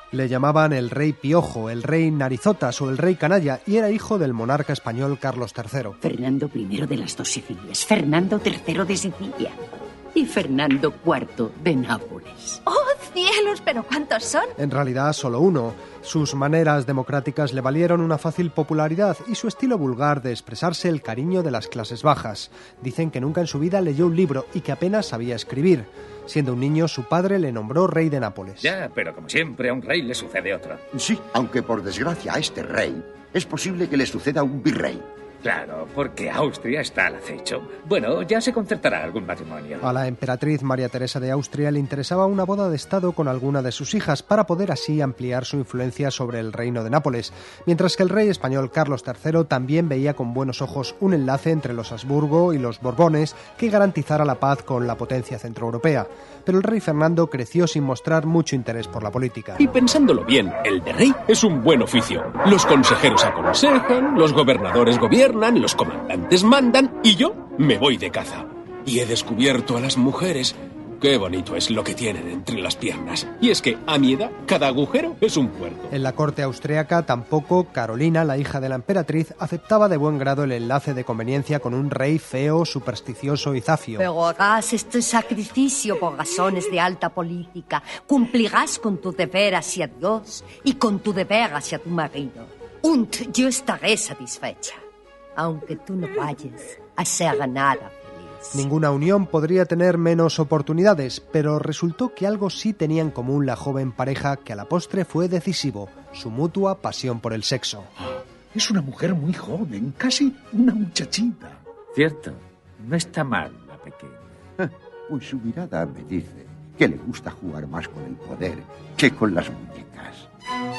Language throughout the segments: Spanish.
Le llamaban el rey Piojo, el rey Narizotas o el rey Canalla y era hijo del monarca español Carlos III. Fernando I de las dos Sicilias, Fernando III de Sicilia y Fernando IV de Nápoles. ¡Oh, cielos! ¿Pero cuántos son? En realidad, solo uno. Sus maneras democráticas le valieron una fácil popularidad y su estilo vulgar de expresarse el cariño de las clases bajas. Dicen que nunca en su vida leyó un libro y que apenas sabía escribir. Siendo un niño, su padre le nombró rey de Nápoles. Ya, pero como siempre, a un rey le sucede otro. Sí, aunque por desgracia a este rey es posible que le suceda un virrey. Claro, porque Austria está al acecho. Bueno, ya se concertará algún matrimonio. A la emperatriz María Teresa de Austria le interesaba una boda de estado con alguna de sus hijas para poder así ampliar su influencia sobre el reino de Nápoles, mientras que el rey español Carlos III también veía con buenos ojos un enlace entre los Habsburgo y los Borbones que garantizara la paz con la potencia centroeuropea. Pero el rey Fernando creció sin mostrar mucho interés por la política. Y pensándolo bien, el de rey es un buen oficio. Los consejeros aconsejan, los gobernadores gobiernan, los comandantes mandan y yo me voy de caza. Y he descubierto a las mujeres. Qué bonito es lo que tienen entre las piernas. Y es que, a mi edad, cada agujero es un puerco. En la corte austriaca tampoco Carolina, la hija de la emperatriz, aceptaba de buen grado el enlace de conveniencia con un rey feo, supersticioso y zafio. Pero harás este sacrificio por razones de alta política. Cumplirás con tu deber hacia Dios y con tu deber hacia tu marido. Und yo estaré satisfecha, aunque tú no vayas a hacer nada. Ninguna unión podría tener menos oportunidades, pero resultó que algo sí tenía en común la joven pareja que a la postre fue decisivo, su mutua pasión por el sexo. Es una mujer muy joven, casi una muchachita. Cierto, no está mal la pequeña. Pues su mirada me dice que le gusta jugar más con el poder que con las muñecas.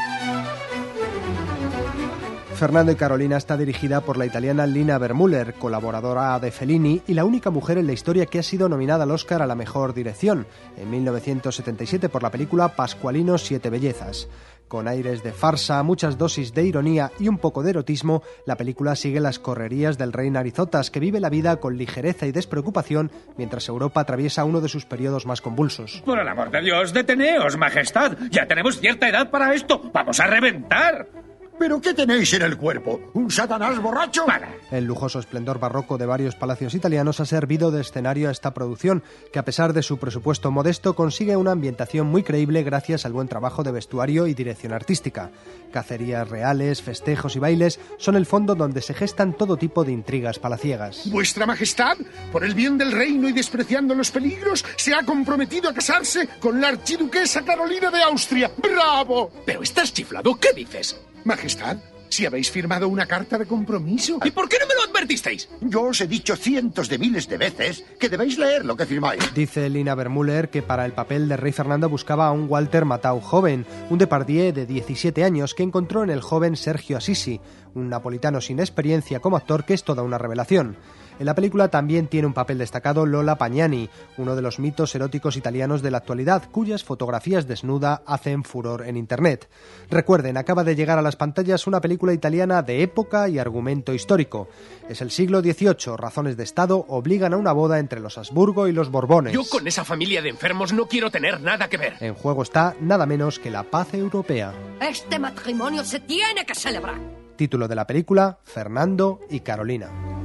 Fernando y Carolina está dirigida por la italiana Lina Wertmüller, colaboradora de Fellini y la única mujer en la historia que ha sido nominada al Oscar a la mejor dirección, en 1977 por la película Pascualino Siete Bellezas. Con aires de farsa, muchas dosis de ironía y un poco de erotismo, la película sigue las correrías del rey Narizotas, que vive la vida con ligereza y despreocupación mientras Europa atraviesa uno de sus periodos más convulsos. Por el amor de Dios, deteneos, majestad. Ya tenemos cierta edad para esto. ¡Vamos a reventar! ¿Pero qué tenéis en el cuerpo? ¿Un Satanás borracho? El lujoso esplendor barroco de varios palacios italianos ha servido de escenario a esta producción, que a pesar de su presupuesto modesto consigue una ambientación muy creíble gracias al buen trabajo de vestuario y dirección artística. Cacerías reales, festejos y bailes son el fondo donde se gestan todo tipo de intrigas palaciegas. Vuestra Majestad, por el bien del reino y despreciando los peligros, se ha comprometido a casarse con la archiduquesa Carolina de Austria. ¡Bravo! ¿Pero estás chiflado? ¿Qué dices? Majestad, si habéis firmado una carta de compromiso. ¿Y por qué no me lo advertisteis? Yo os he dicho cientos de miles de veces que debéis leer lo que firmáis. Dice Lina Wertmüller que para el papel de rey Fernando buscaba a un Walter Matthau joven, un Depardieu de 17 años que encontró en el joven Sergio Assisi, un napolitano sin experiencia como actor que es toda una revelación. En la película también tiene un papel destacado Lola Pagnani, uno de los mitos eróticos italianos de la actualidad, cuyas fotografías desnuda hacen furor en Internet. Recuerden, acaba de llegar a las pantallas una película italiana de época y argumento histórico. Es el siglo XVIII, razones de Estado obligan a una boda entre los Habsburgo y los Borbones. Yo con esa familia de enfermos no quiero tener nada que ver. En juego está nada menos que la paz europea. Este matrimonio se tiene que celebrar. Título de la película, Fernando y Carolina.